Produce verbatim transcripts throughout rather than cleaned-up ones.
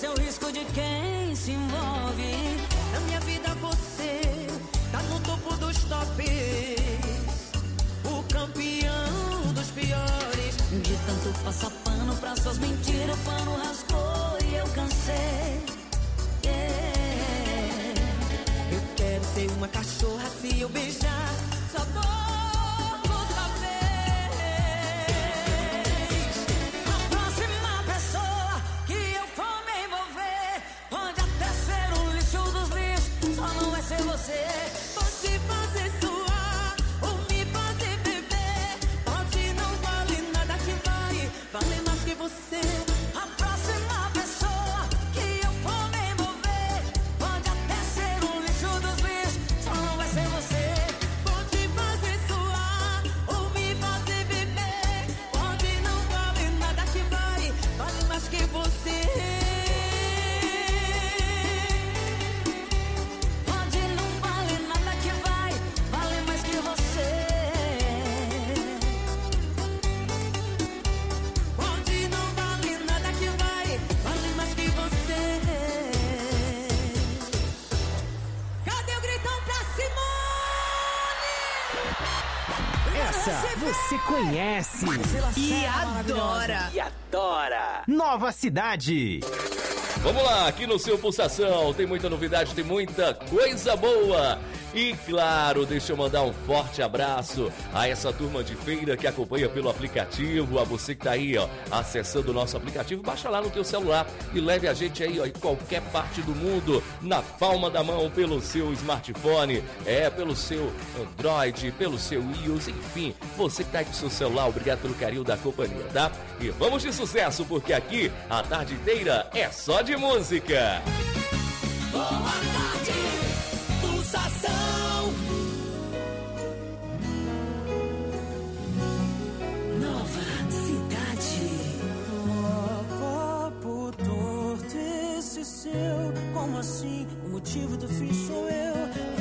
o risco de quem se envolve. Na minha vida você tá no topo dos tops, o campeão dos piores. De tanto passar pano pra suas mentiras, o pano rasgou e eu cansei. Yeah. Eu quero ser uma cachorra se eu beijar sua boca. Você pode fazer suar ou me fazer beber, pode não vale nada que vai, vale mais que você. A próxima pessoa que eu for me envolver pode até ser um lixo dos lixos, só não vai ser você. Pode fazer suar ou me fazer beber, pode não vale nada que vai, vale mais que você. Você conhece e adora. E adora. Nova Cidade. Vamos lá, aqui no seu Pulsação tem muita novidade, tem muita coisa boa. E claro, deixa eu mandar um forte abraço a essa turma de feira que acompanha pelo aplicativo, a você que tá aí, ó, acessando o nosso aplicativo, baixa lá no teu celular e leve a gente aí, ó, em qualquer parte do mundo, na palma da mão, pelo seu smartphone, é, pelo seu Android, pelo seu iOS, enfim, você que tá aí com o seu celular, obrigado pelo carinho da companhia, tá? E vamos de sucesso, porque aqui a tarde inteira é só de música. Boa tarde, Pulsação. Nova Cidade. Oh, papo torto esse seu, como assim? O motivo do fim sou eu.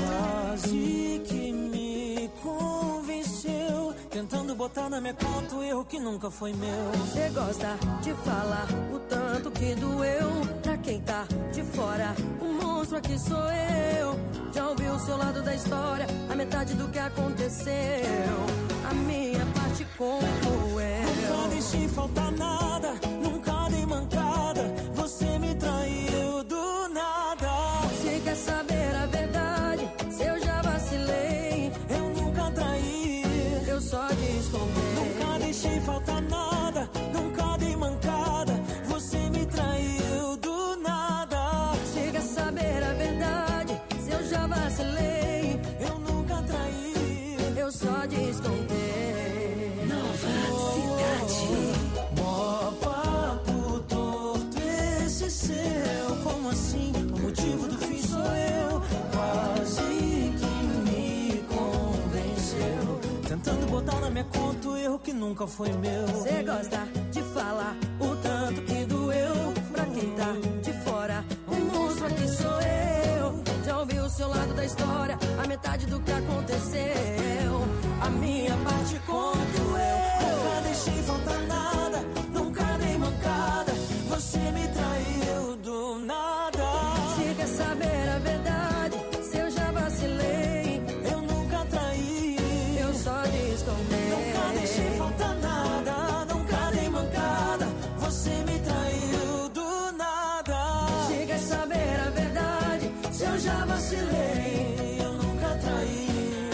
Quase que me convenceu, tentando botar na minha conta o erro que nunca foi meu. Você gosta de falar o tanto que doeu. Pra quem tá de fora, o monstro aqui sou eu. Já ouvi o seu lado da história, a metade do que aconteceu. A minha parte conto eu. Nunca deixei faltar nada, nunca dei mancada. Você me traiu do nada. Você quer saber a verdade? Se eu já vacilei, eu nunca traí, eu só descontei. Nunca deixei faltar nada, nunca dei mancada. Você me traiu do nada. Você quer saber a verdade? Se eu já vacilei, eu nunca traí, eu só descontei. Nova Cidade. Mó papo torto esse seu, como assim? O motivo do fim sou eu. Quase que me convenceu, tentando botar na minha conta o erro que nunca foi meu. Você gosta de falar o tanto que doeu. Pra quem tá de fora, o monstro aqui sou eu. Já ouvi o seu lado da história, a metade do que aconteceu. A minha parte conto eu. Nunca deixei faltar nada, nunca dei mancada. Você me traiu do nada. Se quer saber a verdade, se eu já vacilei, eu nunca traí, eu só descontei. Nunca deixei faltar nada, nunca dei mancada. Você me traiu do nada. Se quer saber a verdade, se eu já vacilei, eu nunca traí,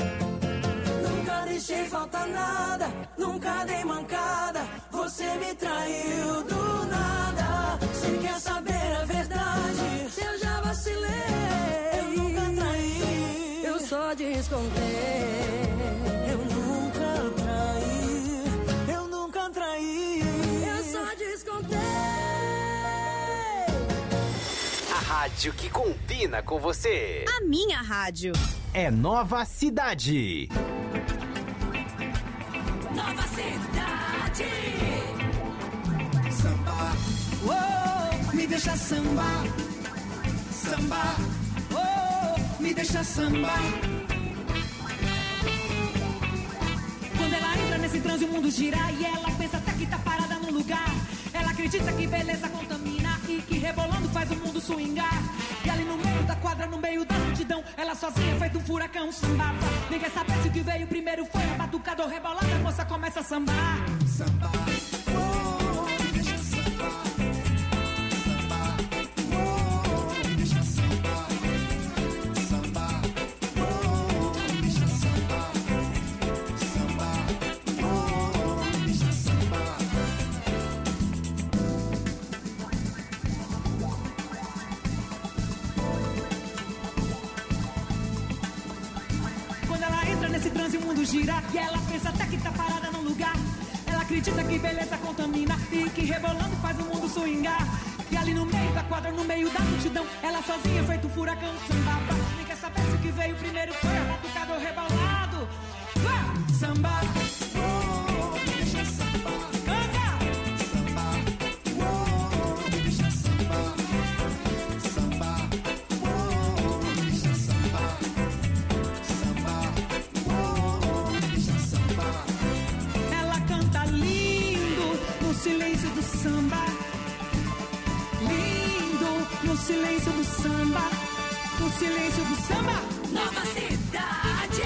nunca deixei faltar nada, nunca dei mancada. Você me traiu do nada. Se quer saber a verdade, se eu já vacilei, eu nunca traí, eu só descontei. Eu nunca traí, eu nunca traí, eu só descontei. A rádio que combina com você. A minha rádio. É Nova Cidade. Nova Cidade. Samba, oh, me deixa samba. Samba, oh, me deixa samba. Quando ela entra nesse transe o mundo gira e ela pensa até que tá parada no lugar. Ela acredita que beleza contamina e que rebola swingar. E ali no meio da quadra, no meio da multidão, ela sozinha feito um furacão sambava. Ninguém sabe se o que veio primeiro foi a batucada ou rebolada. A moça começa a sambar. Samba, oh, deixa sambar. Samba, oh, deixa sambar. Samba, oh, deixa sambar. Samba, oh, deixa sambar. Quando ela entra nesse transe, o mundo gira. E ela pensa até que tá parada num lugar. Ela acredita que beleza contamina e que rebolando faz o mundo swingar. E ali no meio da quadra, no meio da multidão, ela sozinha feito um furacão sambava. Nem quer saber se o que veio primeiro foi a batucada ou rebolado. Vá! Samba! Oh, deixa sambar. Canta! Samba, oh, deixa sambar. Samba, oh, deixa sambar. Samba, oh, deixa sambar. Ela canta lindo no silêncio do samba. Lindo no silêncio do samba. No silêncio do samba. Nova Cidade.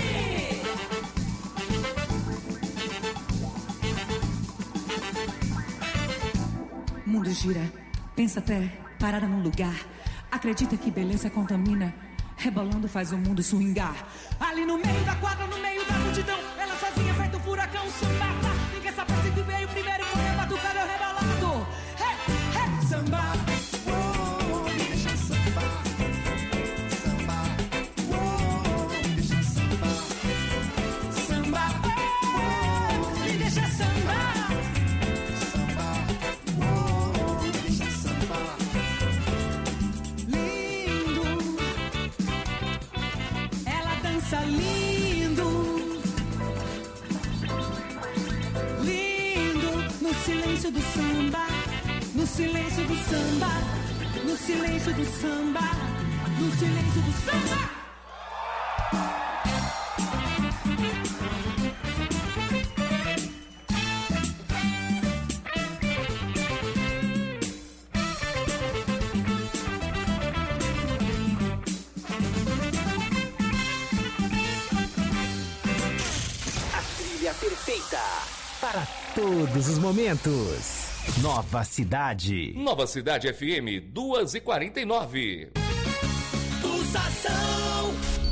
O mundo gira, pensa até parada num lugar. Acredita que beleza contamina. Rebolando faz o mundo swingar. Ali no meio da quadra, no meio da multidão, ela sozinha feito um furacão sambava. Ninguém sabe se o que veio primeiro foi a batucada ou rebolado. Hey, hey, samba. Oh, deixa sambar. Samba, oh, deixa sambar. Samba, oh, me deixa sambar. Samba, oh, deixa sambar. Lindo, ela dança lindo. Lindo, no silêncio do samba. No silêncio do samba. No silêncio do samba. No silêncio do samba. A trilha perfeita para Todos os momentos. Nova Cidade. Nova Cidade F M, duas e quarenta e nove. Pulsação.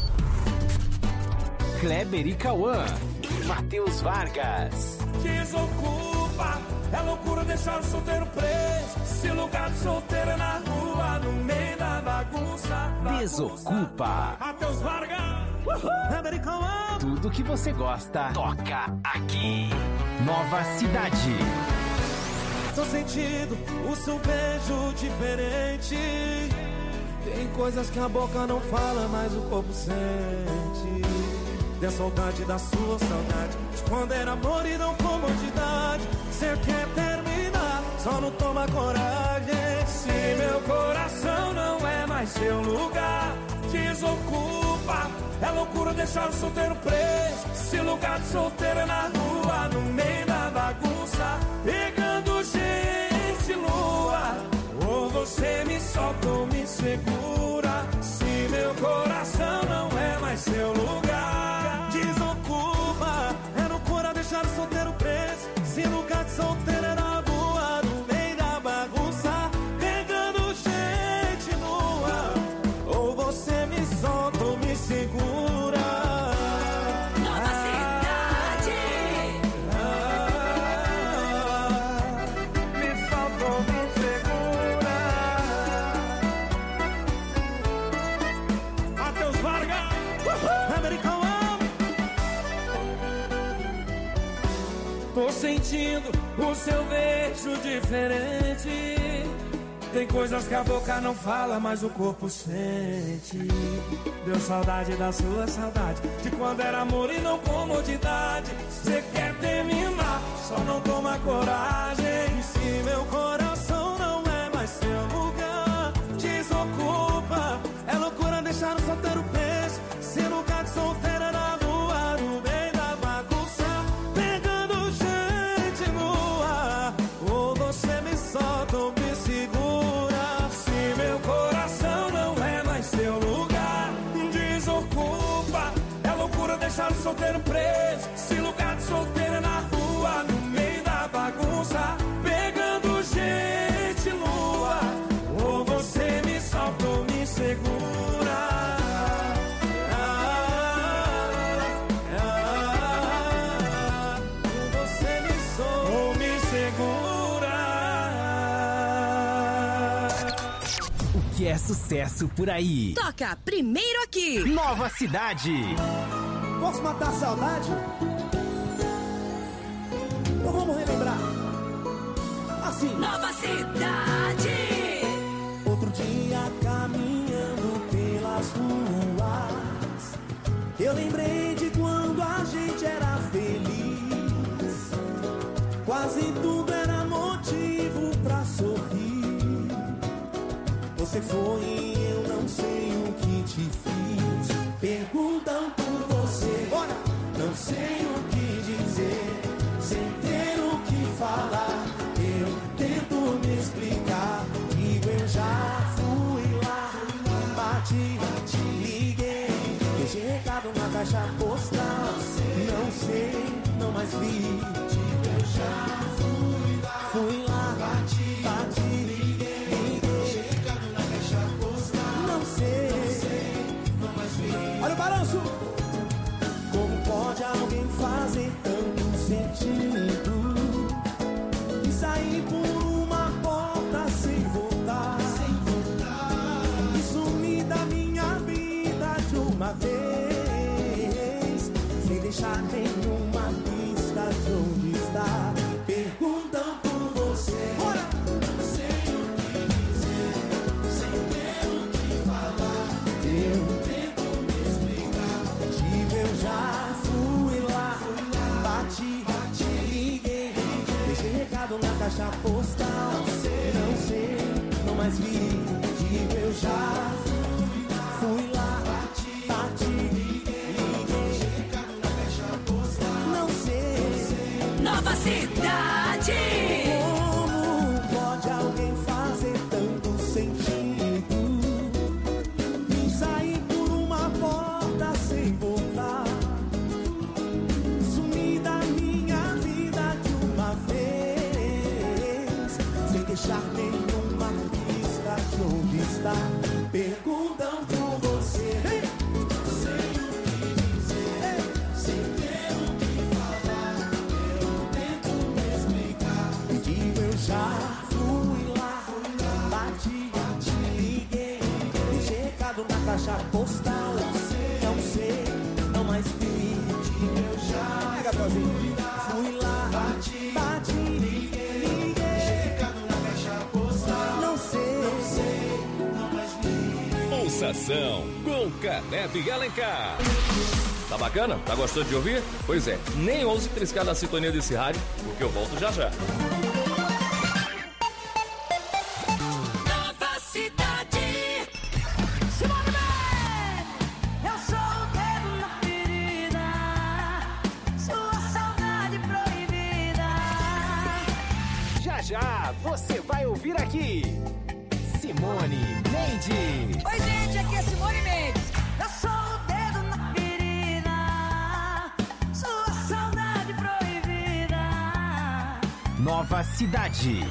Kleber e Cauã. Matheus Vargas. Desocupa, é loucura deixar o solteiro preso. Se lugar de solteiro é na rua, no meio da bagunça. bagunça. Desocupa. Matheus Vargas. Uhul. Tudo que você gosta Toca aqui. Nova Cidade. Tô sentindo o seu beijo diferente. Tem coisas que a boca não fala, mas o corpo sente. Tem a saudade da sua saudade, de quando era amor e não comodidade. Cê quer terminar, só não toma coragem. Se meu coração não é mais seu lugar, desocupa. É loucura deixar o solteiro preso. Se lugar de solteiro é na rua, no meio da bagunça, pegando gente lua. Ou você me solta ou me segura. Se meu coração não é mais seu lugar, desocupa. É loucura deixar o solteiro preso. Se lugar de solteiro é na rua, no meio da bagunça, pegando gente nua. Ou você me solta ou me segura. Nova Cidade. Ah, me solta ou me segura. Matheus Vargas. Americano. Tô sentindo o seu beijo diferente. Tem coisas que a boca não fala, mas o corpo sente. Deu saudade da sua saudade, de quando era amor e não comodidade. Cê quer terminar, só não toma coragem. E se meu coração não é mais seu lugar, desocupa. É loucura deixar o solteiro preso. Se lugar de solteira na rua, no meio da bagunça, pegando gente nua. Ou você me solta ou me segura. Se meu coração solteiro preso, esse lugar de solteiro é na rua, no meio da bagunça, pegando gente lua. Ou você me solta ou me segura. Ah, ah, ou você me solta ou me segura. O que é sucesso por aí? Toca primeiro aqui. Nova Cidade. Posso matar a saudade? Então vamos relembrar. Assim. Nova Cidade. Outro dia caminhando pelas ruas, eu lembrei de quando a gente era feliz. Quase tudo era motivo pra sorrir. Você foi e eu não sei o que te fiz. Perguntam por você, bora! Não sei o que dizer, sem ter o que falar. Eu tento me explicar, digo eu já fui lá, bati, liguei, deixei recado na caixa postal. Não sei, não mais vi, digo eu já fui lá, fui lá, bati, bati, liguei, deixei recado na caixa postal. Não sei, não mais vi. Olha o balanço! Como pode alguém fazer tanto sentido e sair por uma porta sem voltar, sem voltar, e sumir da minha vida de uma vez, sem deixar nenhuma pista de onde está? Perguntam por você, bora! Não sei o que dizer, sem ter o que falar. Eu tento me explicar, digo eu já fui lá, bati, bati, liguei, deixei recado na caixa postal. Não sei, não mais vi, digo eu já fui lá, bati, bati, liguei, deixei recado na caixa postal. Não sei, Nova Cidade. como pode alguém fazer tanto sentido e sair por uma porta sem voltar, sumir da minha vida de uma vez, sem deixar nenhuma pista de onde está? Perguntam por você, sem o que dizer, sem ter o que falar. Eu tento me explicar e digo eu já fui lá, bati, bati, liguei, deixei recado na caixa postal. Não sei, não mais vi, digo eu já fui lá, bati, bati, liguei, deixei recado na caixa postal. Não sei, não sei, não mais vi. Pulsação com Canebe e Alencar. Tá bacana? Tá gostando de ouvir? Pois é, nem ouse triscar na sintonia desse rádio, porque eu volto já já. Nova Cidade. Simone Mendes, eu sou o dedo na ferida, sua saudade proibida. Já já você vai ouvir aqui Simone Mendes. Oi, gente, aqui é Simone Mendes. Eu sou o dedo na ferida, sua saudade proibida. Nova Cidade.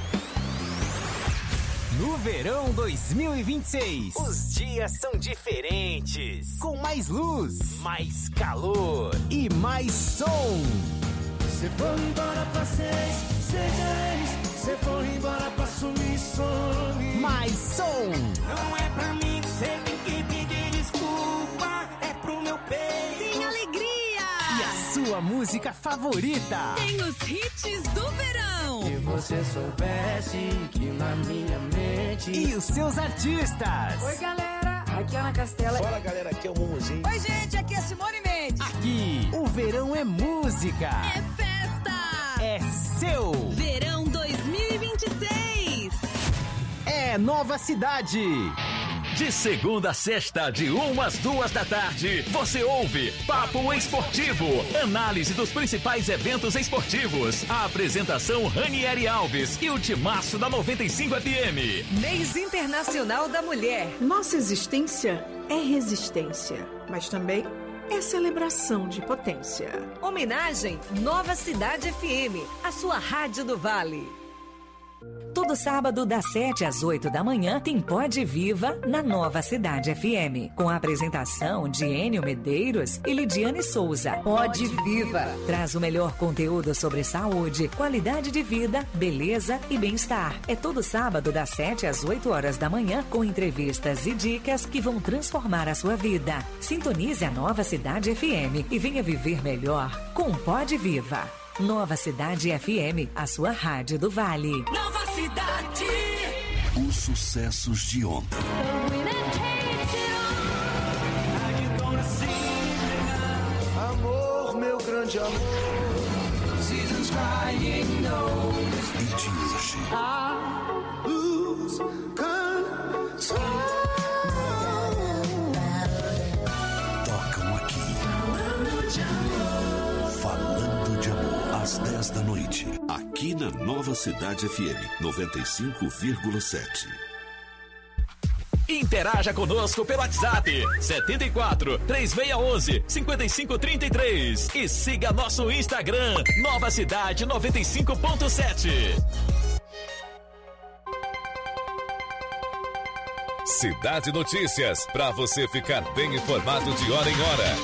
No verão dois mil e vinte e seis, os dias são diferentes. Com mais luz, mais calor e mais som. Você foi embora pra seis, seis. Você foi embora pra sumir, some. Mais som. Não é pra mim que você tem que pedir desculpa, é pro meu peito. Tem alegria. E a sua música favorita. Tem os hits do verão. Se você soubesse que na minha mente. E os seus artistas. Oi, galera. Aqui é Ana Castela. Fala, galera, aqui é o Mumuzinho. Oi, gente, aqui é Simone Mendes. Aqui, o verão é música. É festa. É seu. Verão dois mil e vinte e seis. É Nova Cidade. De segunda a sexta, de uma às duas da tarde, você ouve Papo Esportivo, análise dos principais eventos esportivos. A apresentação Ranieri Alves e o timaço da noventa e cinco F M. Mês Internacional da Mulher. Nossa existência é resistência, mas também é celebração de potência. Homenagem Nova Cidade F M, a sua rádio do Vale. Todo sábado, das sete às oito da manhã, tem Pode Viva na Nova Cidade F M. Com a apresentação de Enio Medeiros e Lidiane Souza. Pode Viva traz o melhor conteúdo sobre saúde, qualidade de vida, beleza e bem-estar. É todo sábado, das sete às oito horas da manhã, com entrevistas e dicas que vão transformar a sua vida. Sintonize a Nova Cidade F M e venha viver melhor com Pode Viva. Nova Cidade F M, a sua rádio do Vale. Nova Cidade. Os sucessos de ontem. Amor, meu grande amor. Seasons crying knows. E de hoje. I lose control. Tocam aqui. Falando de amor, às dez da noite. Aqui na Nova Cidade F M, noventa e cinco vírgula sete. Interaja conosco pelo WhatsApp setenta e quatro, três seis um um, cinco cinco três três e siga nosso Instagram Nova Cidade noventa e cinco ponto sete. Cidade Notícias, para você ficar bem informado de hora em hora.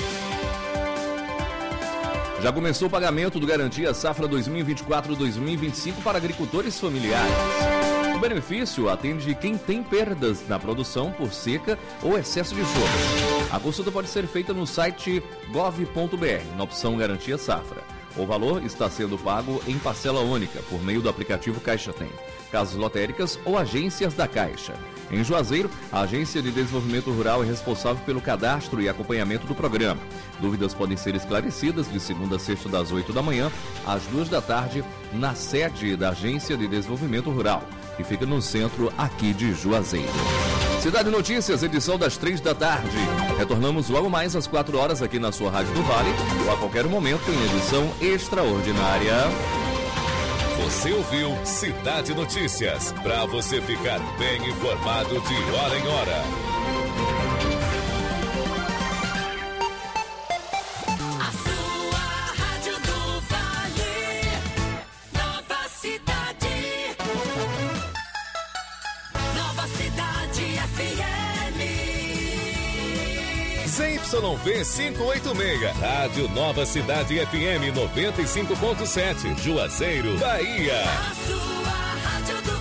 Já começou o pagamento do Garantia Safra dois mil e vinte e quatro dois mil e vinte e cinco para agricultores familiares. O benefício atende quem tem perdas na produção por seca ou excesso de chuva. A consulta pode ser feita no site gov ponto br, na opção Garantia Safra. O valor está sendo pago em parcela única, por meio do aplicativo Caixa Tem, casas lotéricas ou agências da Caixa. Em Juazeiro, a Agência de Desenvolvimento Rural é responsável pelo cadastro e acompanhamento do programa. Dúvidas podem ser esclarecidas de segunda a sexta, das oito da manhã às duas da tarde, na sede da Agência de Desenvolvimento Rural, que fica no centro aqui de Juazeiro. Cidade Notícias, edição das três da tarde. Retornamos logo mais às quatro horas aqui na sua Rádio do Vale, ou a qualquer momento em edição extraordinária. Você ouviu Cidade Notícias, para você ficar bem informado de hora em hora. A sua rádio do Vale, Nova Cidade. Nova Cidade F M. Z Y V quinhentos e oitenta e seis, Rádio Nova Cidade F M noventa e cinco ponto sete, Juazeiro, Bahia. A sua rádio do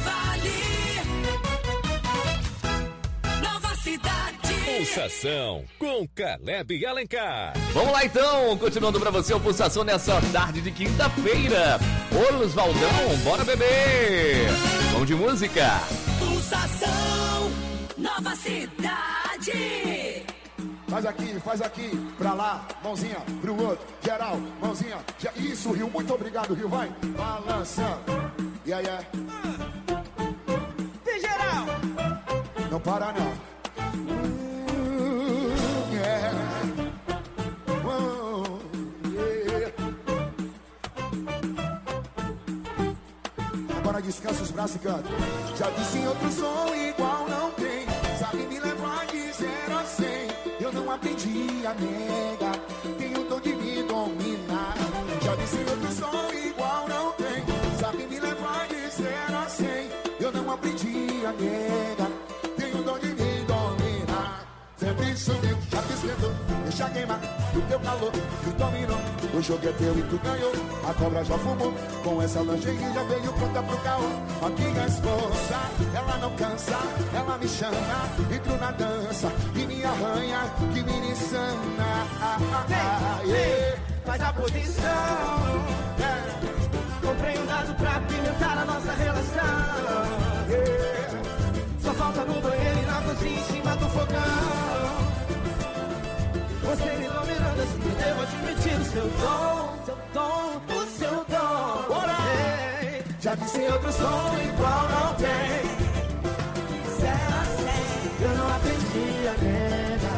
Vale, Nova Cidade. Pulsação com Caleb Alencar. Vamos lá então, continuando pra você o Pulsação nessa tarde de quinta-feira. Ô Valdão, bora beber. Vamos de música. Pulsação, Nova Cidade. Faz aqui, faz aqui, pra lá, mãozinha pro outro, geral, mãozinha, já, isso, Rio, muito obrigado, Rio, vai, balança, yeah, yeah. Tem geral. Não para não. Uh, yeah. Uh, yeah. Agora descansa os braços e canta. Já disse em outro som igual não tem, sabe me levar de zero a cem. Eu não aprendi a nega, tenho o dom de me dominar. Já disse em outro som igual não tem, sabe me levar de zero a cem. Eu não aprendi a nega, tenho o dom de me dominar. Sempre subiu, já te esquentou, deixa queimar do teu calor que dominou. O jogo é teu e tu ganhou, a cobra já fumou. Com essa lingerie já veio pronta pro caô. Aqui a esposa, ela não cansa, ela me chama, entro na dança e me arranha, que me insana. Ah, ah, ah, yeah. Faz a posição. Yeah. Comprei um dado pra pimentar a nossa relação. Yeah. Só falta no banheiro e na cozinha em cima do fogão. Você me dominando assim, eu devo admitir o seu dom, seu dom, o seu dom. Bora! Hey, já disse outro som igual não tem. Zero a cem, eu não aprendi a nega.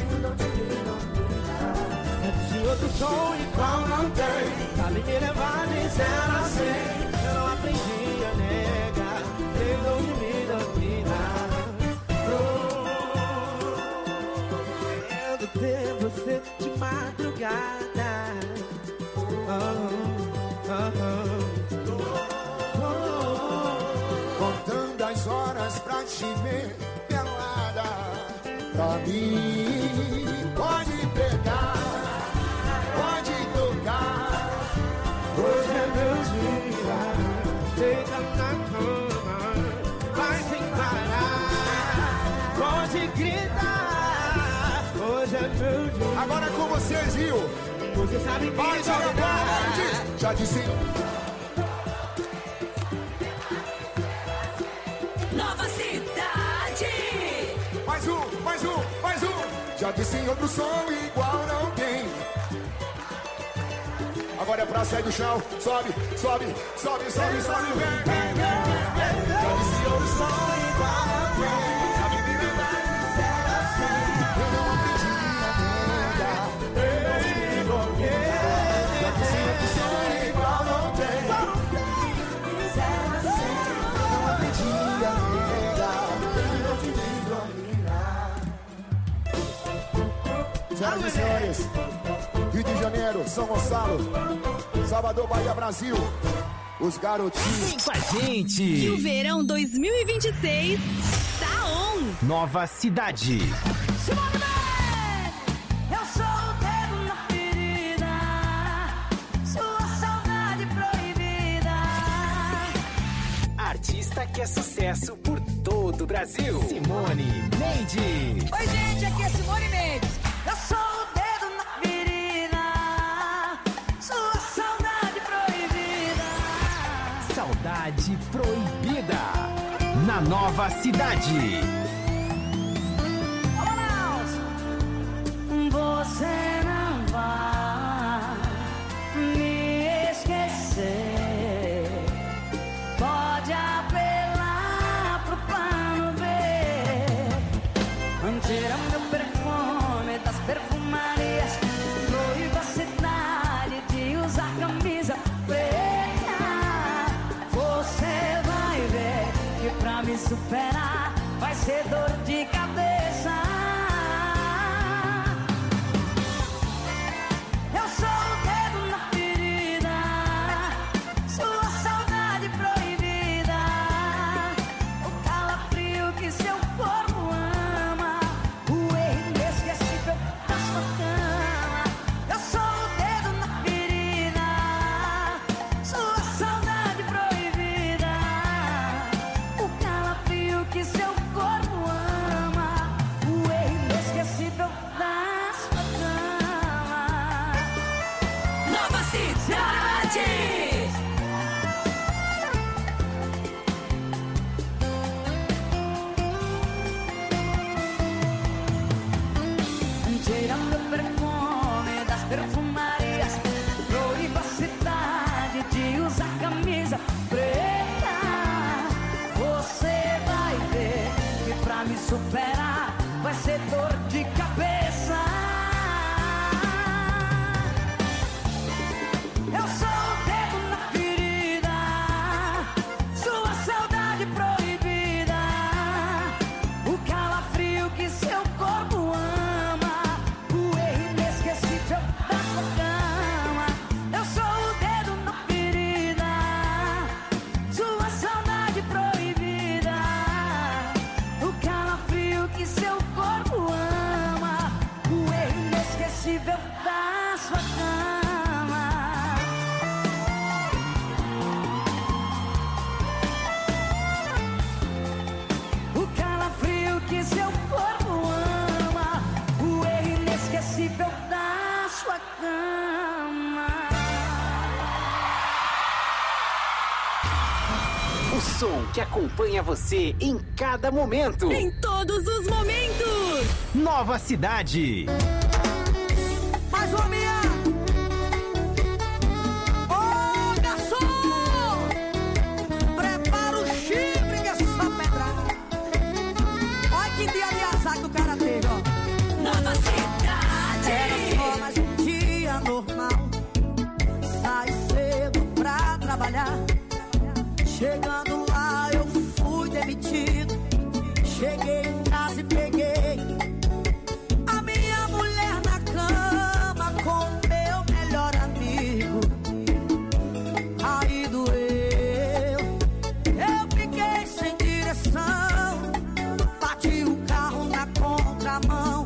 Já disse outro som igual não tem. Sabe me levar de zero a cem, eu não aprendi a nega. Tem dom de me dominar. Oh, querendo ter você mim. Pode pegar, pode tocar. Hoje é meu dia. Deita na cama, vai sem parar. Pode gritar. Hoje é meu dia. Agora é com vocês, Rio. Você sabe que vai jogar. Já disse. Nova Cidade. Mais um, mais um, mais um. Já disse em outro som igual não tem. Agora é pra sair do chão. Sobe, sobe, sobe, sobe, sobe. Vem, vem, vem. Já disse em outro som igual não tem. Sabe me lembrar de ser assim. Eu não aprendi a negar. Já disse em outro som igual não tem. Não aprendi a negar. Eu te dominar. Senhoras e senhores, Rio de Janeiro, São Gonçalo, Salvador, Bahia, Brasil, os garotinhos. Vem com a gente! E o verão dois mil e vinte e seis tá on! Nova Cidade. Simone Mendes, eu sou o dedo na ferida, sua saudade proibida. Artista que é sucesso por todo o Brasil. Simone Mendes. Oi, gente, aqui é Simone Mendes. Eu sou o dedo na ferida, sua saudade proibida. Saudade proibida. Na Nova Cidade. Você não vai me esquecer. Pode apelar pro plano B. Tira meu perfume das perfumarias. Proíba a cidade de usar camisa preta. Você vai ver que pra me superar vai ser dor de cabeça. Eu sou o dedo na ferida, sua saudade proibida, o calafrio que seu corpo ama, o erro inesquecível da sua cama. Eu sou o dedo na ferida, sua saudade proibida, o calafrio que seu corpo ama, o erro inesquecível da sua cama. Nova Cidade. Tirando o perfume das perfumarias, proíba a cidade de usar camisa preta. Você vai ver que pra me superar vai ser dor de cabeça. Eu sou o dedo na ferida, sua saudade proibida, o calafrio que seu corpo ama, o erro inesquecível da sua cama. Eu sou o dedo na ferida, sua saudade proibida, o calafrio que seu corpo ama, o erro inesquecível da sua cama. O calafrio que seu corpo ama, o erro inesquecível da sua cama. O som que acompanha você em cada momento. Em todos os momentos. Nova Cidade. Mais uma minha. Ô, garçom! Prepara o chifre que é só pedrada. Olha que dia de azar que o cara teve, ó. Nova Cidade. Era só mais um dia normal. Sai cedo pra trabalhar. Chegando lá eu fui demitido. Cheguei em casa e peguei a minha mulher na cama com meu melhor amigo. Aí doeu, eu fiquei sem direção. Bati o carro na contramão.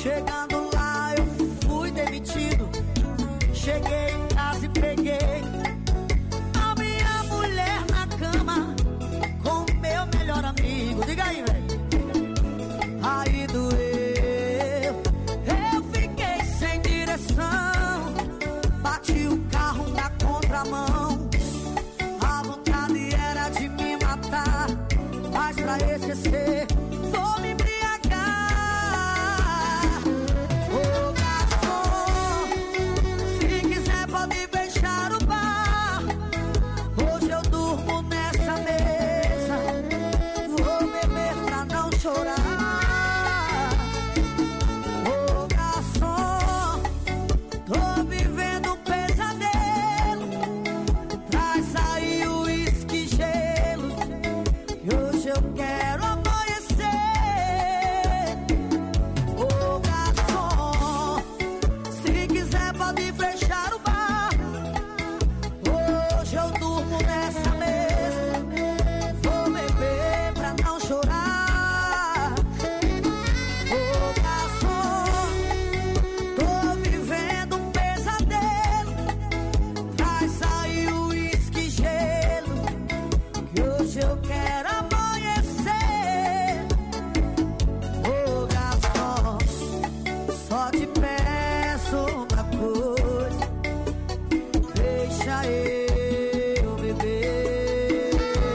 Chegando lá eu fui demitido. Cheguei em casa e peguei a minha mulher na cama com o meu melhor amigo. Diga aí, velho. Aí doeu. Eu fiquei sem direção. Bati o carro na contramão. A vontade era de me matar, mas pra esquecer vou me embriagar. Ô garçom, se quiser pode fechar o bar. Hoje eu durmo nessa mesa. Vou beber pra não chorar. Ô garçom, tô vivendo um pesadelo. Traz aí o uísque e gelo, que hoje eu quero amanhecer. Ô garçom, se quiser pode fechar o bar. Hoje eu durmo nessa mesa. Vou beber pra não chorar. Ô garçom, tô vivendo um pesadelo. Traz aí o uísque e gelo, que hoje eu quero amanhecer. Ô garçom, só te peço uma coisa, deixa eu beber.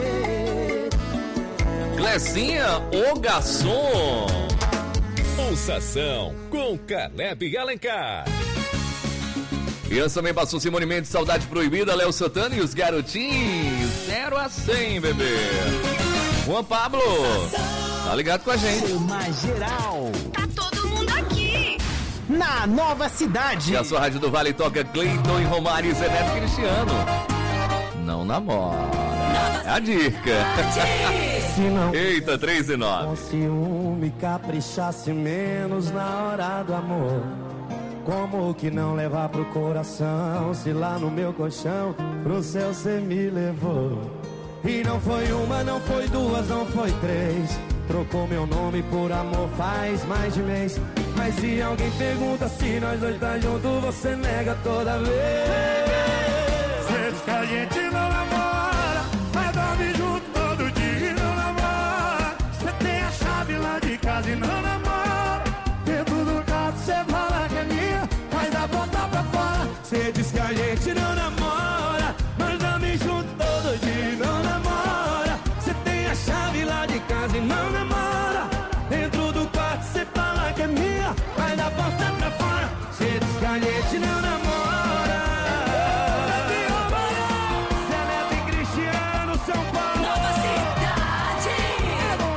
Clezinha, o garçom. Pulsação com Caleb e Alencar. E antes também passou Simone Mendes, Saudade Proibida, Léo Santana e os garotinhos. zero a cem, bebê. Juan Pablo, tá ligado com a gente. Uma geral. Tá todo mundo aqui. Na Nova Cidade. E a sua Rádio do Vale toca Cleiton e Romário e Zé Neto Cristiano. Não namora. É a dica. Se não Eita, três e nove. com ciúme, caprichasse menos na hora do amor. Como que não levar pro coração, se lá no meu colchão pro céu cê me levou. E não foi uma, não foi duas, não foi três. Trocou meu nome por amor faz mais de mês. Mas se alguém pergunta se nós dois tá junto, você nega toda vez. Cê diz que a gente não namora, mas dorme junto todo dia e não namora. Cê tem a chave lá de casa e não namora. Dentro do carro cê fala que é minha, mas da porta pra fora. Cê diz que a gente não namora, mas dorme junto todo dia e não namora. Cê tem a chave lá de casa e não namora. Dentro do quarto cê fala que é minha, mas da porta pra fora. Cê diz que a gente não namora. Zé Neto e Cristiano, São Paulo. Nova Cidade. É bom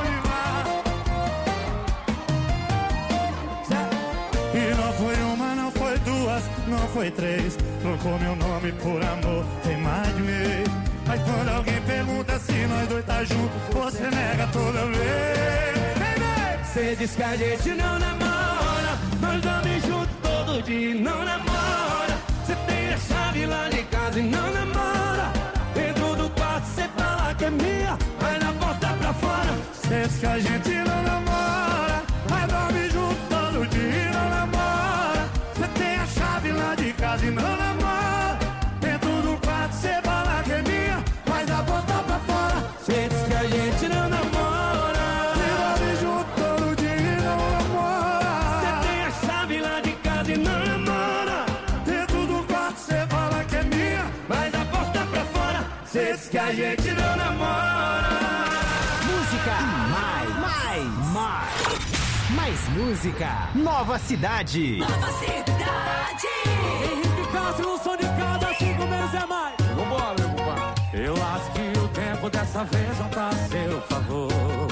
demais. E não foi uma, não foi duas, não foi três. Trocou meu nome por amor, tem mais de mês. Mas quando alguém pergunta se nós dois tá junto, você nega toda vez. Cê diz que a gente não namora, nós dormimos junto todo dia e não namora. Cê tem a chave lá de casa e não namora. Dentro do quarto cê fala que é minha, mas na porta pra fora. Cê diz que a gente não namora, mas dorme junto todo dia e não namora. Cê tem a chave lá de casa e não namora. Dentro do quarto cê fala que é minha, mas na porta pra fora. Cê diz que a gente não namora, cê dorme junto todo dia e não namora. Cê tem a chave lá de casa e não namora. Dentro do quarto cê fala que é minha, mas na porta pra fora. Cê diz que a gente não namora. Música mais, mais, mais. Mais música. Nova Cidade. Nova Cidade. Henrique Castro, o som de cada cinco meses é mais. Vambora, meu compadre. Eu acho que o tempo dessa vez não tá a seu favor.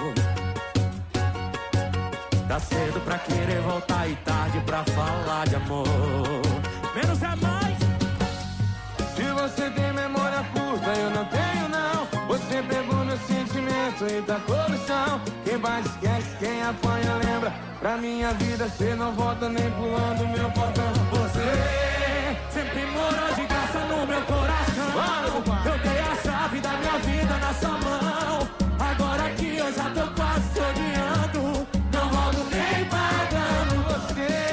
Tá cedo pra querer voltar e tarde pra falar de amor. Menos é mais. Se você tem memória curta, eu não tenho não. Você pegou meu sentimento e tacou no chão. Quem vai esquece, quem apanha lembra. Pra minha vida cê não volta nem pulando meu portão. Você sempre morou de graça no meu coração. Eu dei a chave da minha vida na sua mão. Agora que eu já tô quase te odiando, não volto nem pagando você.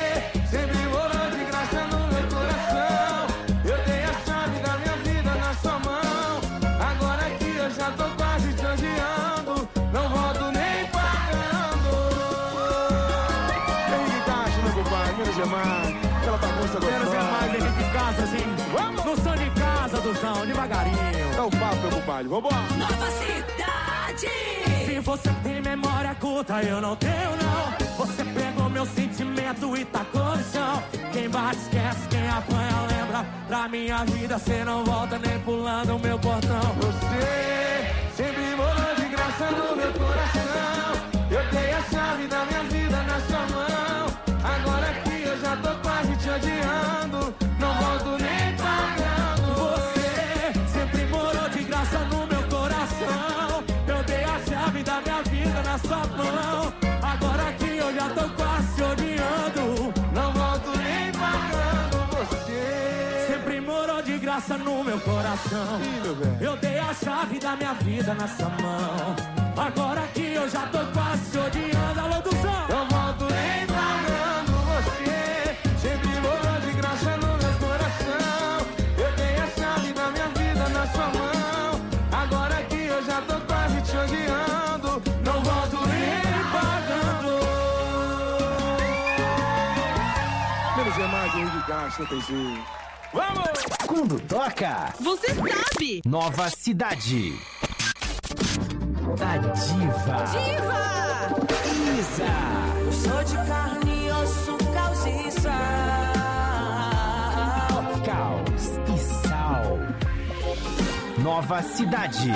Menos demais, aquela bagunça gostosa. Menos demais, dentro de casa, assim. Vamos! No som de casa, Duzão, devagarinho. Dá o papo, meu compadre, vambora. Nova Cidade. Se você tem memória curta, eu não tenho, não. Você pegou meu sentimento e tacou no chão. Quem bate esquece, quem apanha lembra. Pra minha vida cê não volta nem pulando o meu portão. Você sempre morou de graça no meu coração. Eu dei a chave da minha vida na sua mão. Agora que eu já tô quase te odiando, não volto nem pagando. Você sempre morou de graça no meu coração. Eu dei a chave da minha vida na sua mão. Agora que eu já tô quase te odiando, não volto nem pagando. Você sempre morou de graça no meu coração. Ih, meu velho. Eu dei a chave da minha vida na sua mão. Agora que eu já tô quase te odiando. Alô, Duzão! Não volto nem pagando. Você sempre morou de graça no meu coração. Eu dei a chave da minha vida na sua mão. Agora que eu já tô quase te odiando, não volto nem pagando. Menos é mais, Henrique de Castro, tem sim. Vamos! Quando toca, você sabe. Nova Cidade. Da Diva. Diva! Isa. Eu sou de carne e osso, caos e sal. Caos e sal. Nova Cidade.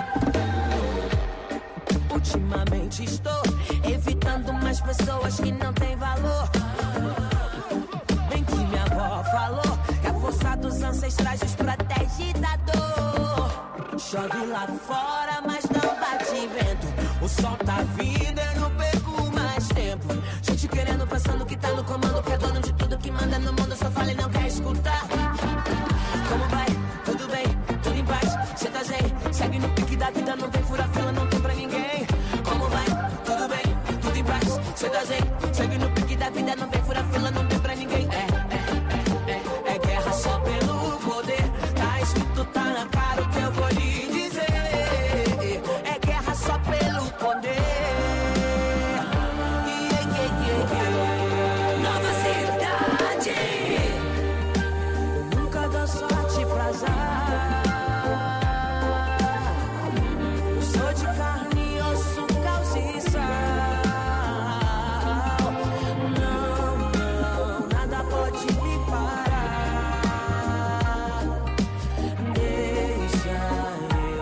Ultimamente estou evitando mais pessoas que não têm valor. Bem que minha avó falou que a força dos ancestrais os protege da dor. Chove lá fora, mas não bate vento. O sol tá vindo, eu não perco mais tempo. Gente querendo, pensando que tá no comando, que é dono de tudo que manda no mundo. Só fala e não quer escutar. Como vai? Tudo bem? Tudo em paz? Cê tá zen? Segue no pique da vida, não tem fura-fila, não tem pra ninguém. Como vai? Tudo bem? Tudo em paz? Cê tá zen? Segue no pique da vida, não tem fura-fila, não tem pra ninguém. É, é, é, é, é guerra só pelo poder. Tá escrito, tá na cara o que eu vou lhe dizer. É guerra só pelo poder. Yeah, yeah, yeah, yeah. Nova Cidade. Eu nunca dou sorte pra azar. Eu sou de carne e osso, caos e sal. Não, não, nada pode me parar. Deixa eu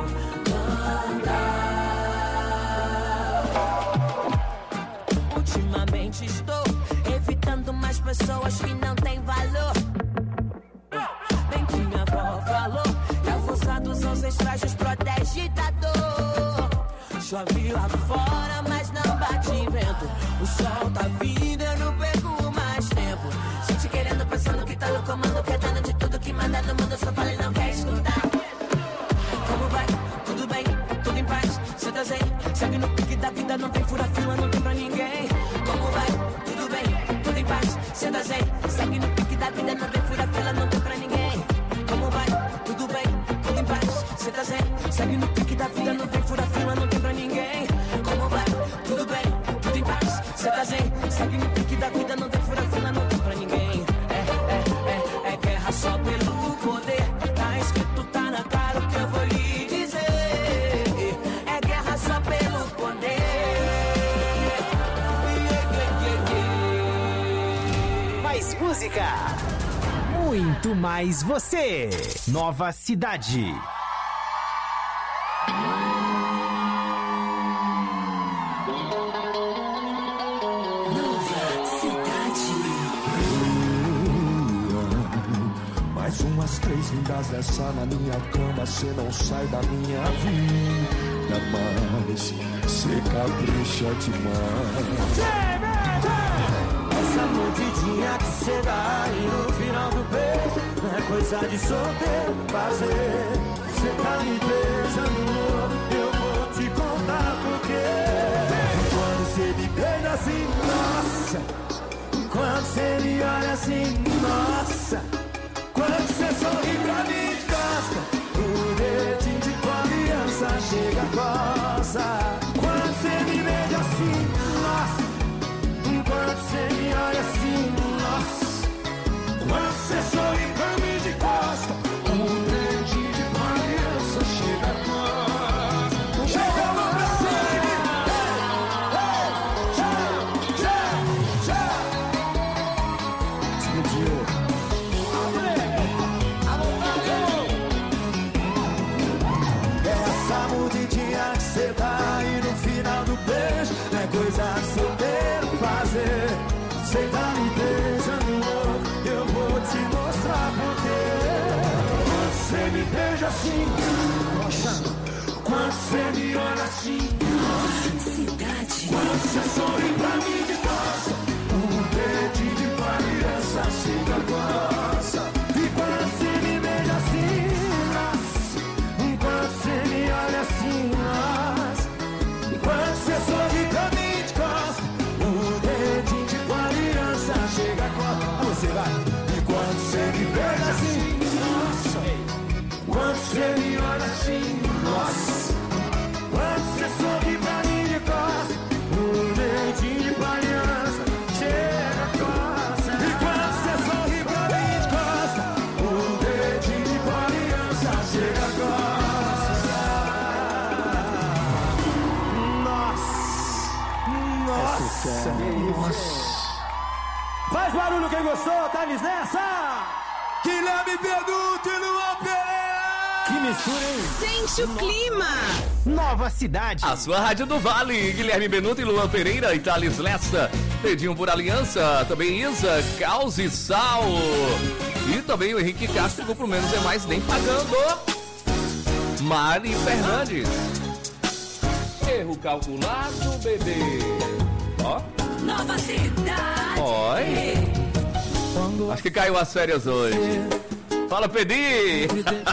cantar. Ultimamente estou evitando mais pessoas que não têm valor. Bem que minha avó falou que a força dos ancestrais os protege da dor. Chove lá fora, mas não bate vento. O sol tá vindo, eu não perco mais tempo. Gente querendo, pensando que tá no comando, que é dono de tudo que manda no mundo. Só fala e não quer escutar. Como vai? Tudo bem? Tudo em paz? Cê tá zen? Segue no pique da vida, não tem fura-fila, não tem pra ninguém. Como vai? Tudo bem? Tudo em paz? Cê tá zen? Segue no pique da vida, não tem fura-fila, não tem pra ninguém. Como vai? Tudo bem? Tudo em paz? Cê tá zen? Segue no pique da vida, não tem fura-fila, não tem pra ninguém. Como vai? Tudo bem? Tudo em paz? Cê tá zen? Segue no pique da vida, não tem fura-fila, não tem pra ninguém. É, é, é, é guerra só pelo poder. Tá escrito, tá na cara o que eu vou lhe dizer. É guerra só pelo poder. Yeah, yeah, yeah, yeah. Mais música. Muito mais você. Nova Cidade. Mais umas três lindas dessa na minha cama, cê não sai da minha vida, mas cê capricha demais. Essa mordidinha que cê dá e no final do beijo não é coisa de solteiro fazer. Cê tá me beijando, eu vou te contar por quê. Quando cê me beija assim, nossa. Quando cê me olha assim, nossa. Quando cê sorri pra mim de costa, o dedinho de confiança chega a coça. Quando cê me beija assim, nossa. Quando cê me olha assim, nossa. você sorri pra mim de costa, o dedinho de aliança chega a costa. E quando você me beija assim, nossa, enquanto você me olha assim, nossa, e quando você sorri pra mim de costa, o dedinho de aliança chega a costa. Você vai. E quando você me beija assim, nossa, quando você me olha assim, nossa, quando você sorri pra mim de costa, o dedinho de aliança chega a costa. E quando você sorri pra mim de costa, o dedinho de aliança chega a costa. Nossa, nossa, nossa. Faz barulho quem gostou, Thales nessa! Guilherme Benuto e Luan Pereira! Que mistura, hein? Sente o clima! Nova Cidade. A sua rádio do Vale. Guilherme Benuto e Luan Pereira e Thales Lessa. Dedinho por Aliança. Também Isa, Caos e Sal. E também o Henrique Castro, ficou por menos é mais nem pagando. Mari Fernandes. Erro calculado, bebê. Ó. Nova Cidade. Oi. Acho que caiu as férias hoje. Fala, Pedi.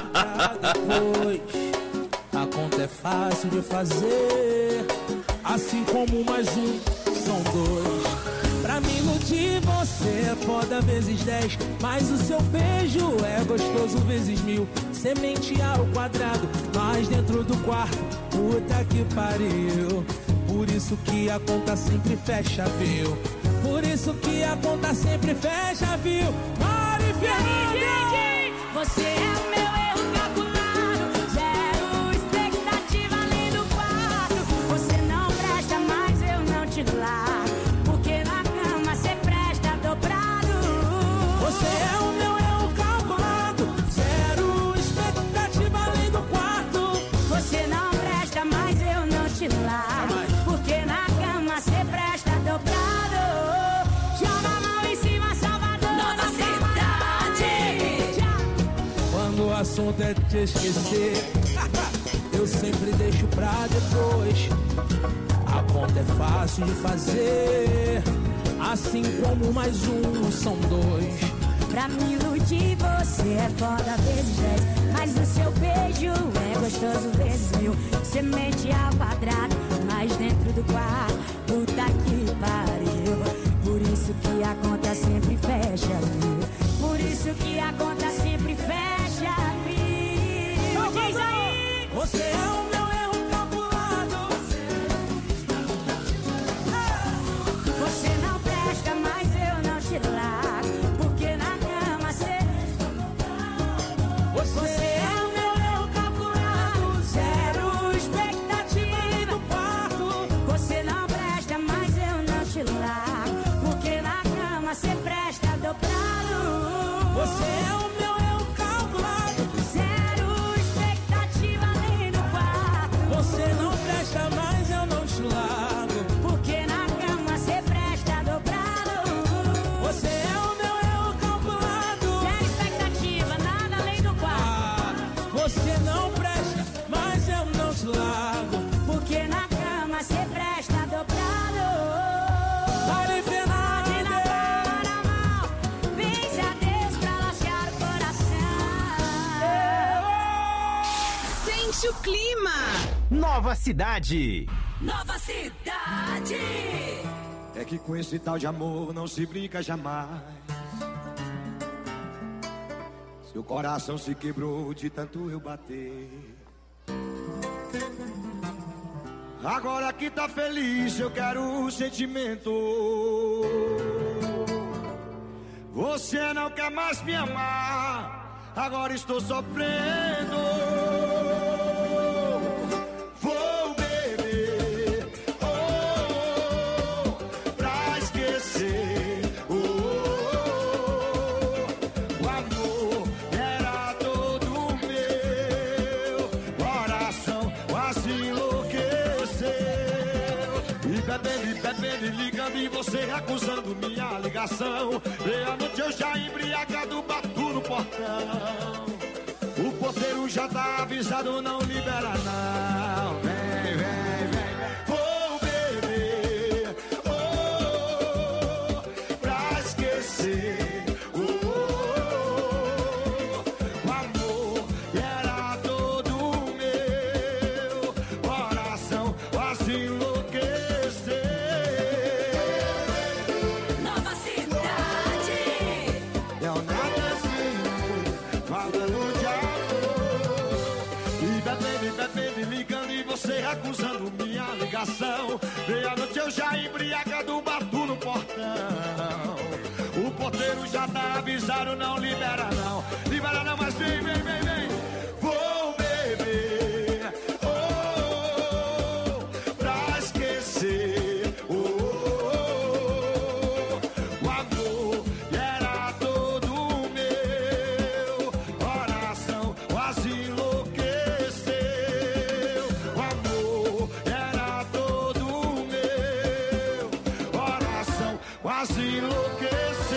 A conta é fácil de fazer, assim como mais um são dois. Pra me iludir você é foda vezes dez, mas o seu beijo é gostoso vezes mil. Semente ao quadrado, nós dentro do quarto, puta que pariu. Por isso que a conta sempre fecha, viu? Por isso que a conta sempre fecha, viu? Mari Fernandes! Você é o meu erro calculado, zero expectativa além do quarto. Você não presta, mas eu não te largo, porque na cama você presta dobrado. Você é o meu erro calculado, zero expectativa além do quarto. Você não presta, mas eu não te largo, porque na cama você presta dobrado. Joga a mão em cima, Salvador. Nova Cidade. Quando o assunto é te esquecer, eu sempre deixo pra depois. A conta é fácil de fazer, assim como mais um são dois. Pra me iludir você é foda vezes dez, mas o seu beijo é gostoso vezes mil. Semente ao quadrado, mas dentro do quarto, puta que pariu. Por isso que a conta sempre fecha, viu? Por isso que a conta sempre fecha, viu? Diz aí! Você é o meu erro calculado. Você não presta, mas eu não te largo, porque na cama você... Você é o meu erro calculado, zero expectativa do quarto. Você não presta, mas eu não te largo, porque na cama você presta dobrado. Você é o meu erro calculado, zero expectativa além do quarto. você não presta, mas eu não te largo, porque na cama você presta dobrado. você é o meu erro calculado, Zero expectativa, nada além do quarto. você não presta, mas eu não te largo. Porque na cama você presta dobrado. Mari Fernandes. Na palma da mão, benze a Deus pra lascar o coração. Sente o clima! Nova Cidade. Nova Cidade. É que com esse tal de amor não se brinca jamais. Seu coração se quebrou de tanto eu bater. Agora que tá feliz eu quero o sentimento. Você não quer mais me amar, agora estou sofrendo. Vou beber, oh, pra esquecer. Oh, o amor era todo meu, coração quase enlouqueceu. E bebendo, e bebendo, e ligando, e você recusando minha ligação. Meia-noite eu já embriagado, bato no portão. O porteiro já tá avisado, não libera não. Vem, vem, vem, vou beber, coração. Meia-noite eu já embriagado, bato no portão. O porteiro já tá avisado, não libera não. Libera não, mas vem, vem, vem, vem. Vou beber, oh, oh, pra esquecer, oh, oh, oh. O amor era todo meu, coração quase enlouqueceu. O amor era todo meu, coração quase enlouqueceu.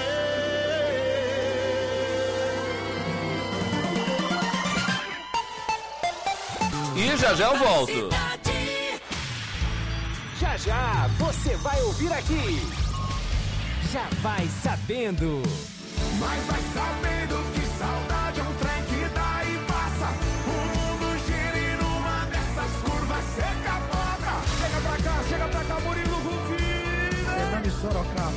E já já eu volto. Já já você vai ouvir aqui. Já vai sabendo. Mas vai sabendo que saudade é um trem que dá e passa. O mundo gira e numa dessas curvas você capota. Chega pra cá, chega pra cá, Murilo Rufino. Chega de Sorocaba.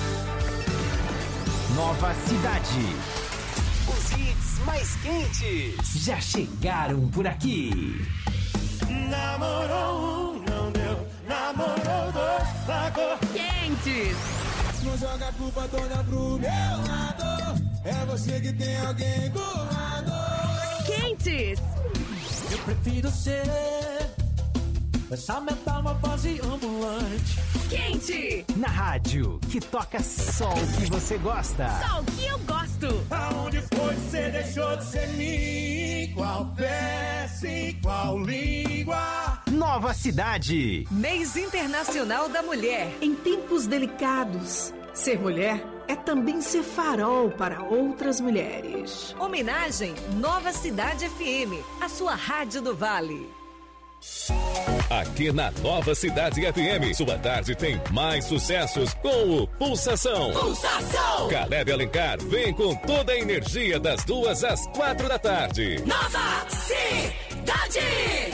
Nova cidade. Os hits mais quentes já chegaram por aqui. Namorou um, não deu. Namorou dois, pagou. Quentes. Não joga a culpa toda pro meu lado. É você que tem alguém do lado. Quentes. Eu prefiro ser essa metamorfose ambulante. Quente. Na rádio que toca só o que você gosta. Só o que eu gosto. Aonde foi que você deixou de ser mim? Qual peça e qual língua? Nova cidade. Mês Internacional da Mulher. Em tempos delicados, ser mulher é também ser farol para outras mulheres. Homenagem Nova Cidade F M, a sua rádio do Vale. Aqui na Nova Cidade F M, sua tarde tem mais sucessos com o Pulsação. Pulsação! Caleb Alencar vem com toda a energia das duas às quatro da tarde. Nova Cidade!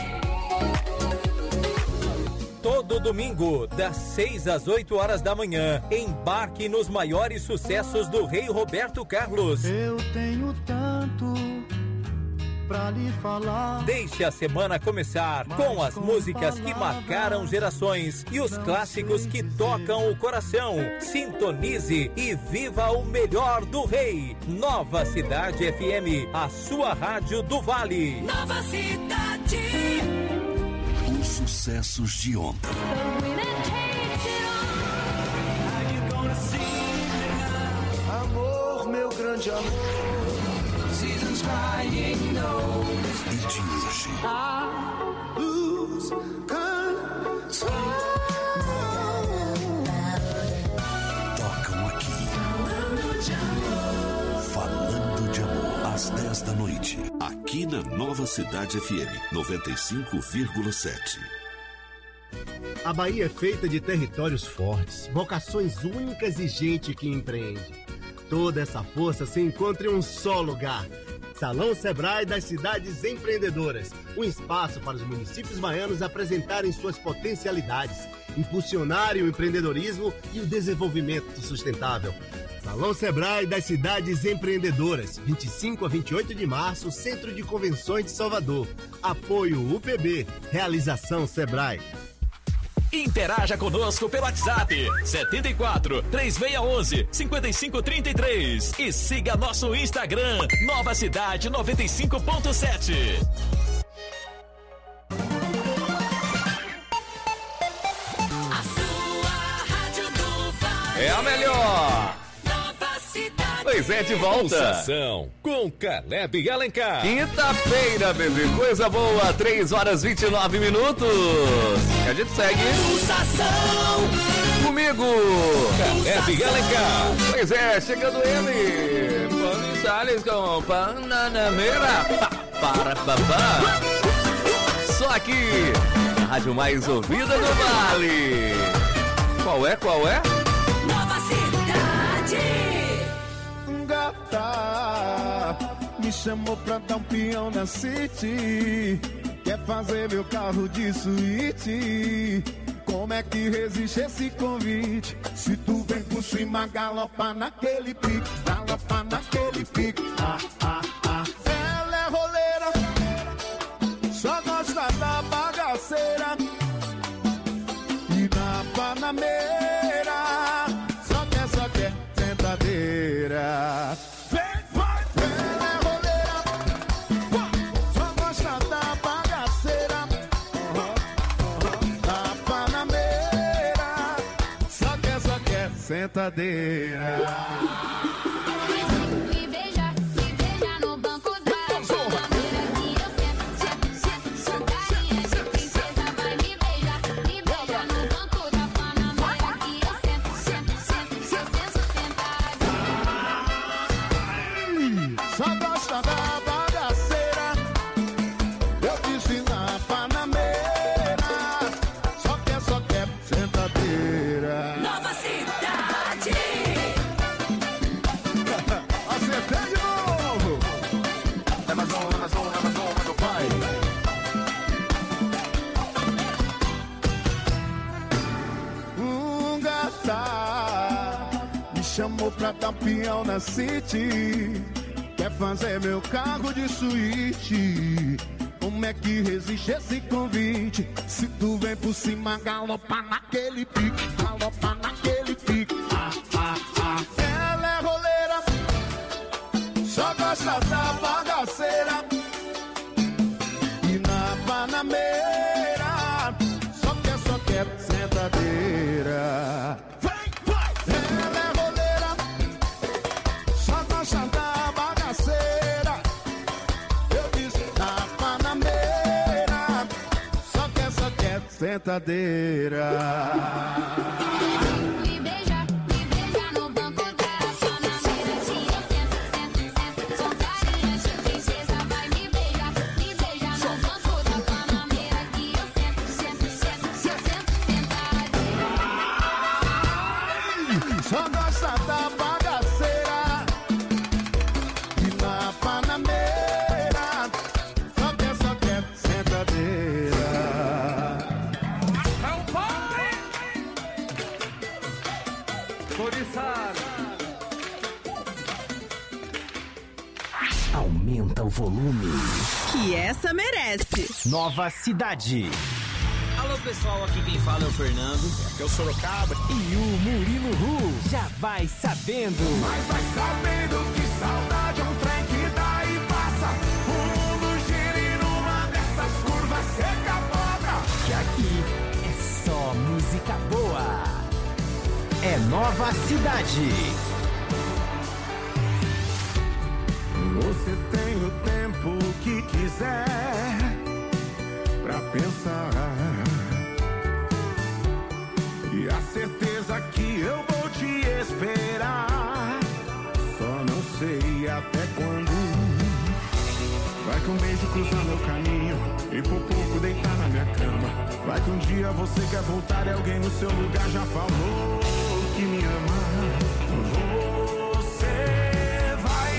Todo domingo, das seis às oito horas da manhã, embarque nos maiores sucessos do rei Roberto Carlos. Eu tenho tanto pra lhe falar. Deixe a semana começar com as músicas que marcaram gerações e os clássicos que tocam o coração. Sintonize e viva o melhor do rei. Nova Cidade F M, a sua rádio do Vale. Nova Cidade. Os sucessos de ontem. Amor, meu grande amor. Seasons crying knows. E de hoje. I lose control. Tocam aqui. Falando de amor. Às dez da noite. Aqui na Nova Cidade F M noventa e cinco vírgula sete. A Bahia é feita de territórios fortes, vocações únicas e gente que empreende. Toda essa força se encontra em um só lugar. Salão Sebrae das Cidades Empreendedoras. Um espaço para os municípios baianos apresentarem suas potencialidades, impulsionarem o empreendedorismo e o desenvolvimento sustentável. Salão Sebrae das Cidades Empreendedoras, vinte e cinco a vinte e oito de março, Centro de Convenções de Salvador. Apoio U P B. Realização Sebrae. Interaja conosco pelo WhatsApp setenta e quatro, três seis um um, cinco cinco três três e siga nosso Instagram Nova Cidade noventa e cinco ponto sete. A sua rádio do Vale. É a melhor. Nova Cidade. Pois é, de volta. Pulsação com Caleb Alencar. Quinta-feira, bebê. Coisa boa. três horas e vinte e nove minutos. E a gente segue. Pulsação. Comigo. Caleb Alencar. Pois é, chegando ele. Pani Salles com Pananameira. Para papá. Só aqui. A rádio mais ouvida do Vale. Qual é, qual é? Nova Cidade. Gata, me chamou pra dar um peão na City. Quer fazer meu carro de suíte. Como é que resiste esse convite? Se tu vem por cima, galopa naquele pique. Galopa naquele pique. Ah, ah, ah. Ela é roleira, só gosta da bagaceira. Vem, vai, ela é roleira, só gosta da bagaceira, da panameira, só quer, só quer sentadeira. Me beija, me beija no banco da panameira que eu sento, sento, sento, sentarinha de princesa. Vai me beijar, me beija no banco da panameira que eu sento, sento, sento, eu sento sentadinha. Só gosta da bagaceira, eu disse na panameira, só quer, só quer sentadeira. Nova cidade. Acertei de novo. É mais um, é mais um, é mais um, meu pai. Um gata me chamou pra dar peão na City. Quer fazer meu carro de suíte. Como é que resiste esse convite? Se tu vem por cima, galopa naquele pique, galopa naquele pique. Ah, ah, ah. Ela é roleira, só gosta da bagaceira. E na panameira, só quer, só quer sentadeira. Vem, vai! Ela é roleira, só gosta da bagaceira. Eu disse na panameira, só quer, só quer sentadeira. Me beija, me beija no banco da panameira que eu sento, sento, sento, sentarinha de princesa. Vai me beijar, me beija no banco da panameira que eu sento, sento, sento, eu sento sentadinha. Só gosta da bagaceira. E na panameira, só quer, só quer sentadeira. É o pai! Coriçado. Aumenta o volume. Que essa merece. Nova cidade. Alô pessoal, aqui quem fala é o Fernando. Aqui é o Sorocaba. E o Murilo Ru. Já vai sabendo. Mas vai sabendo que saudade é um trem que dá e passa. O mundo gira e numa dessas curvas cê capota. Que aqui é só música boa. É Nova Cidade. Você tem o tempo que quiser pra pensar. E a certeza que eu vou te esperar. Só não sei até quando. Vai que um beijo cruzar meu caminho e por pouco deitar na minha cama. Vai que um dia você quer voltar e alguém no seu lugar já falou que me ama. Você vai,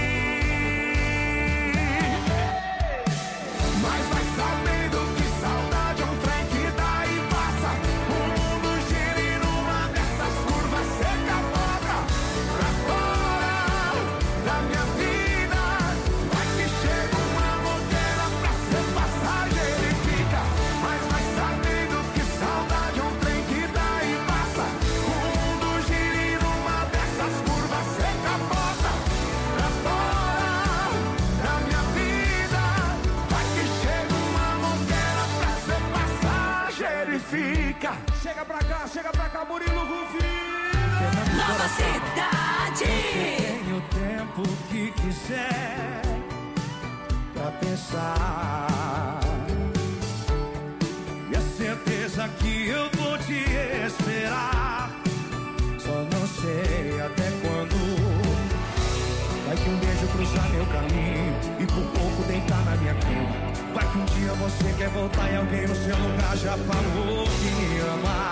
mas vai sabendo que saudade é um trem que dá e passa. O mundo gira e numa dessas curvas cê capota. Pra fora da minha vida, vai que chega uma modeira pra ser passageiro e fica. Mas vai sabendo que saudade é um trem que dá e passa. O mundo gira e numa dessas curvas cê capota. Pra fora da minha vida, vai que chega uma modeira pra ser passageiro e fica. Chega pra cá, chega pra cá, Murilo Rufi. Nova cidade. Tem o tempo que quiser pra pensar. E a certeza que eu vou te esperar. Só não sei até quando. Vai que um beijo cruzar meu caminho e por pouco deitar na minha cama. Vai que um dia você quer voltar e alguém no seu lugar já falou que me ama.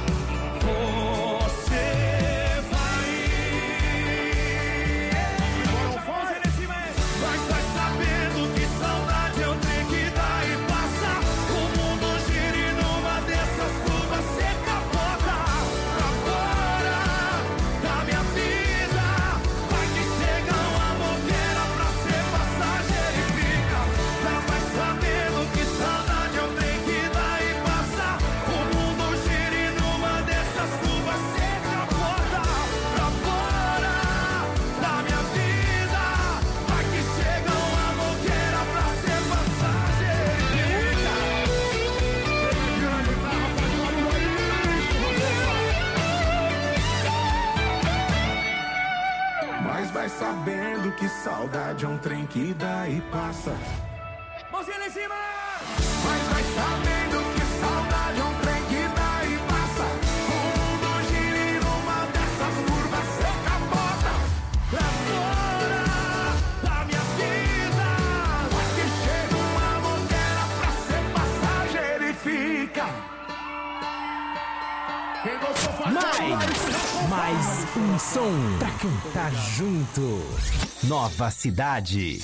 Você vai. Mas vai sabendo que saudade eu tenho que dar e passa. O mundo gira e numa dessas curvas cê capota. Pra fora da minha vida, vai que chega uma modeira pra ser passageiro e fica. Mas vai sabendo que saudade eu tenho que dar e passa. O mundo gira e sabendo que saudade é um trem que dá e passa. Mãozinha lá em cima! Mas vai sabendo que saudade é um trem que dá e passa. O mundo gira e numa dessas curvas cê capota. Pra fora da minha vida, aqui chega uma moqueira pra ser passageiro e fica. Quem gostou faz Mais, mais um som pra cantar junto. Nova Cidade.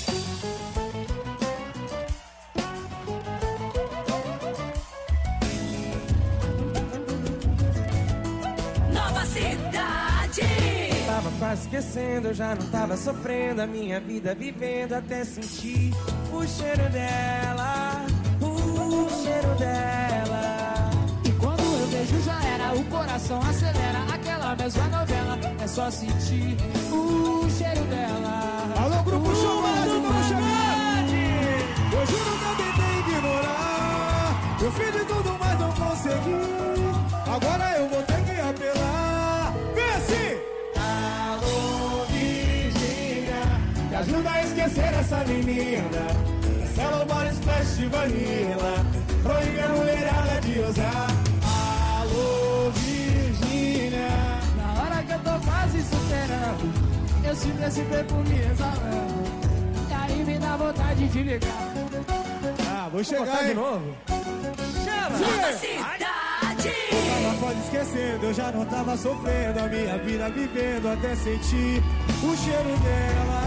Nova Cidade. Tava quase esquecendo, eu já não tava sofrendo a minha vida vivendo até sentir o cheiro dela, o cheiro dela. E quando eu vejo já era, o coração acelera, aquela mesma novela, é só sentir o cheiro dela. Alô, grupo uh, Show, mas uh, vamos chegar! uh, Eu juro que eu tentei ignorar, eu fiz de tudo, mas não consegui. Agora eu vou ter que apelar. Vem assim! Alô, Virgínia, me ajuda a esquecer essa menina. Essa é o body splash de vanilla, proíbe a mulherada de usar. Alô, Virgínia, na hora que eu tô quase superando, eu sinto esse perfume exalando, e aí me dá vontade de ligar. Ah, vou chegar de novo. Chama! Nova Cidade. Eu tava quase esquecendo, eu já não tava sofrendo a minha vida vivendo até sentir o cheiro dela,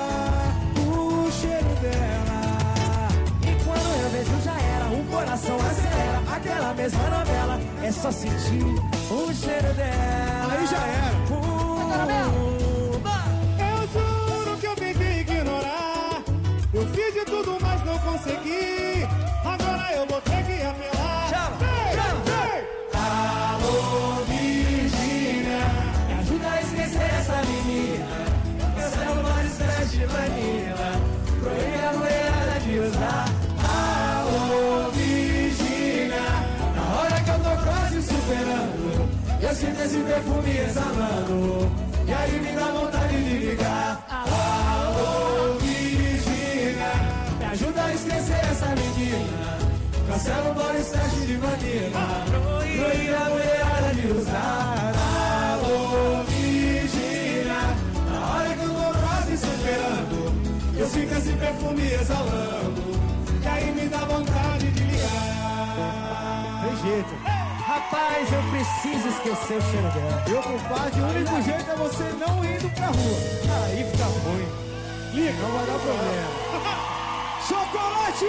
o cheiro dela. E quando eu vejo já era, o coração acelera, aquela mesma novela, é só sentir o cheiro dela. Aí já era. Uh, eu juro que eu tentei ignorar, eu fiz de tudo, mas não consegui. Agora eu vou ter que apelar. Chama, vem, chama, vem. Alô, Virgínia, me ajuda a esquecer essa menina. Essa é o mais stress de vanilla, proíbe a mulherada de usar. Alô, Virgínia, na hora que eu tô quase superando, eu sinto esse perfume exalando, e aí me dá vontade de ligar. Alô, Virgínia, me ajuda a esquecer essa menina. Cancela o body splash de vanilla, proíbe a mulherada de usar. Alô, Virgínia, na hora que eu tô quase superando, eu sinto esse perfume exalando, e aí me dá vontade de ligar. Tem jeito. Rapaz, eu preciso esquecer o cheiro dela. Eu, compadre, o único jeito é você não indo pra rua. Aí fica ruim. Liga, não vai dar problema. Chocolate!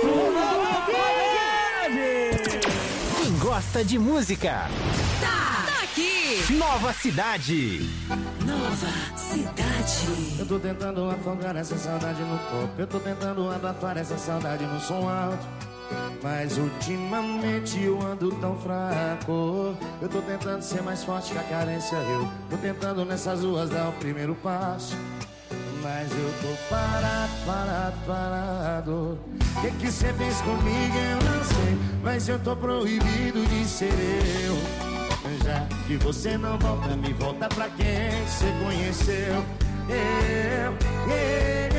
Quem gosta de música, Tá, tá aqui. Nova Cidade. Nova Cidade. Eu tô tentando afogar essa saudade no corpo, eu tô tentando abafar essa saudade no som alto, mas ultimamente eu ando tão fraco. Eu tô tentando ser mais forte que a carência, eu tô tentando nessas ruas dar o primeiro passo, mas eu tô parado, parado, parado. O que que cê fez comigo eu não sei, mas eu tô proibido de ser eu. Já que você não volta, me volta pra quem cê conheceu. Eu, eu,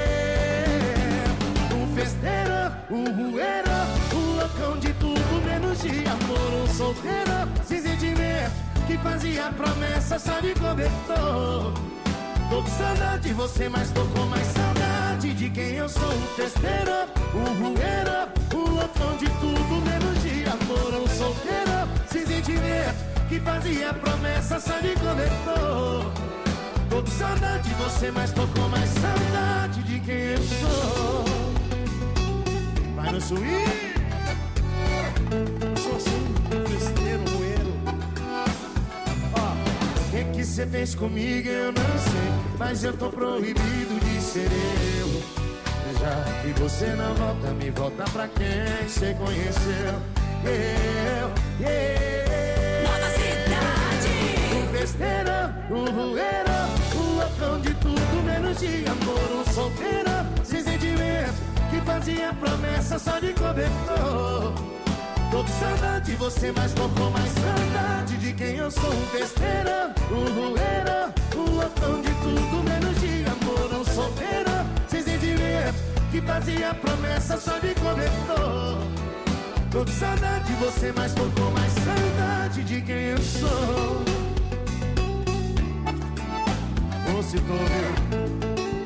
eu. Um festeiro, um rueiro, um loucão de tudo menos de amor. Um solteiro, sem sentimento, que fazia promessa só de cobertor. Tô com saudade de você, mas tô com mais saudade de quem eu sou. Um festeiro, um rueiro, um loucão de tudo menos de amor. Um solteiro, sem sentimento, que fazia promessa só de cobertor. Tô com saudade de você, mas tô com mais saudade de quem eu sou. Vai no swing. Sou assim, festeiro, rueiro. Ó, o que que cê fez comigo eu não sei, mas eu tô proibido de ser eu. Já que você não volta, me volta pra quem cê conheceu. Eu, eu. Nova Cidade. Um festeiro, um rueiro, um loucão de tudo menos de amor. Um solteiro, sem sentimento, que fazia promessa só de cobertor. Tô com saudade de você, mas tô com mais saudade de quem eu sou. Um festeiro, um rueiro, um loucão de tudo menos de amor. Tô com saudade de você, mas tô com mais saudade de quem eu sou. Ou se tô vendo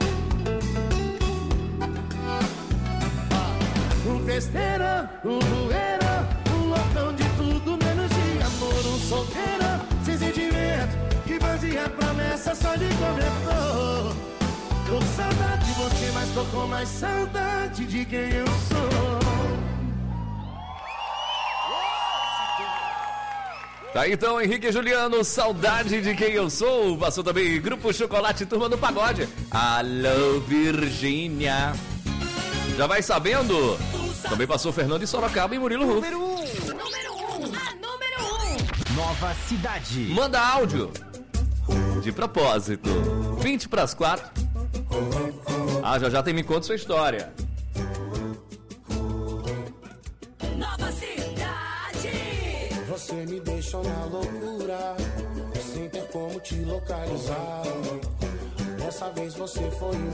um besteira, um doeira, um loucão de tudo menos de amor. Um solteira, sem sentimento, que fazia promessa só de cobertor. Tô com saudade de você, mas tô com mais saudade de quem eu sou. Tá então, Henrique e Juliano, saudade de quem eu sou. Passou também Grupo Chocolate, Turma do Pagode. Alô, Virgínia. Já vai sabendo? Também passou Fernando e Sorocaba e Murilo Ruf. Número um. Número um. A número um. Nova Cidade. Manda áudio. De propósito. vinte para as quatro. Ah, já já tem Me Conta Sua História. Nova Cidade. Você me deixou na loucura, sem ter como te localizar. Dessa vez você foi